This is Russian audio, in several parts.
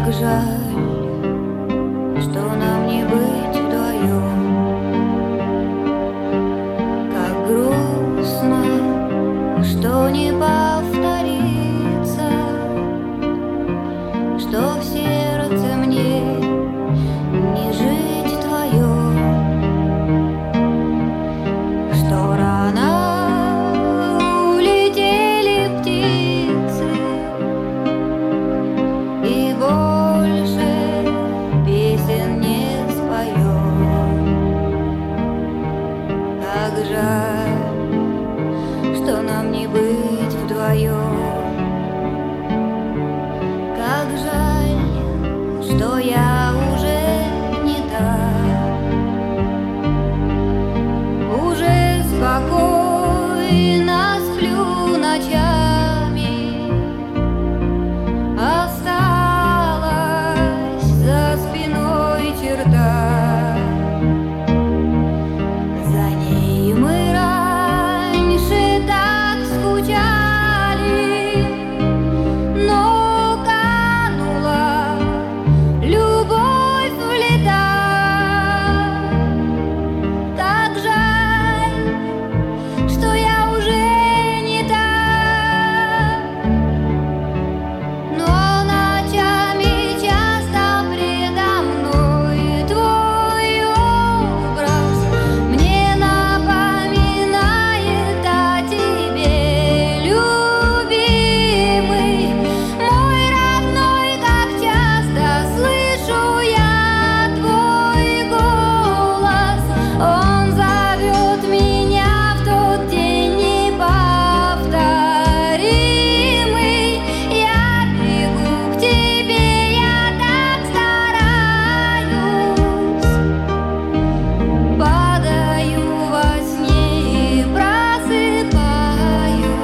Как жаль, что нам не быть вдвоем. Как грустно, что не повторится, что в сердце мне не жить вдвоем, что рано улетели птицы и больше песен не споем. Как жаль, что нам не быть вдвоем. Как жаль, что я уже не та, уже спокойно сплю ночами. Осталась за спиной черта, за ней мы раньше так скучали, но канула любовь в лета. Так жаль, что я уже не та, но ночами часто предо мной твой образ мне напоминает о тебе, любимый, мой родной. Как часто слышу я твой голос, он зовет меня в тот день неповторимый. Я бегу к тебе, я так стараюсь, падаю во сне и просыпаюсь,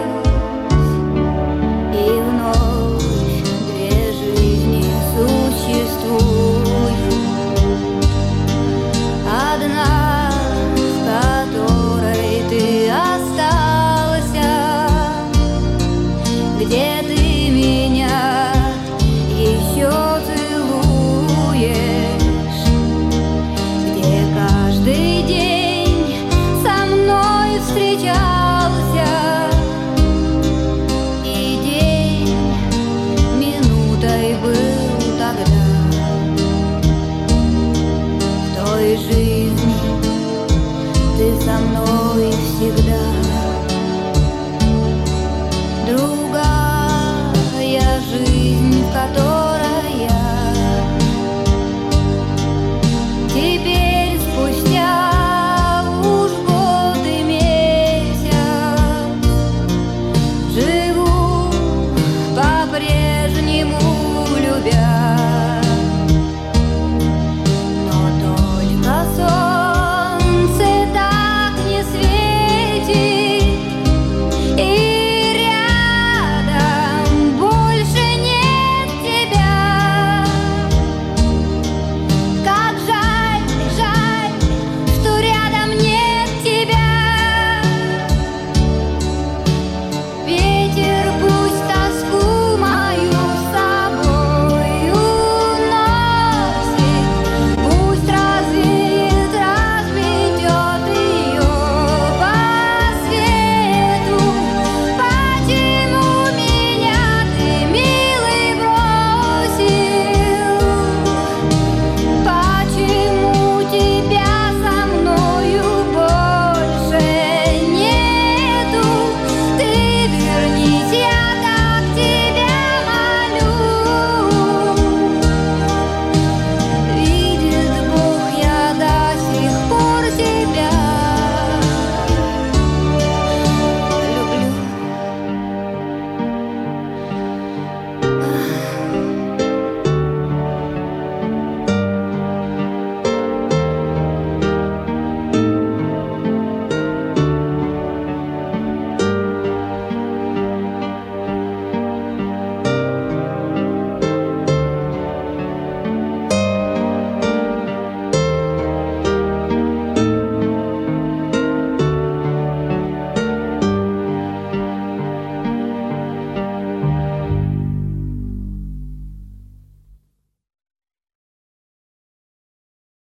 и вновь две жизни существуют. Одна, в которой ты остался, где ты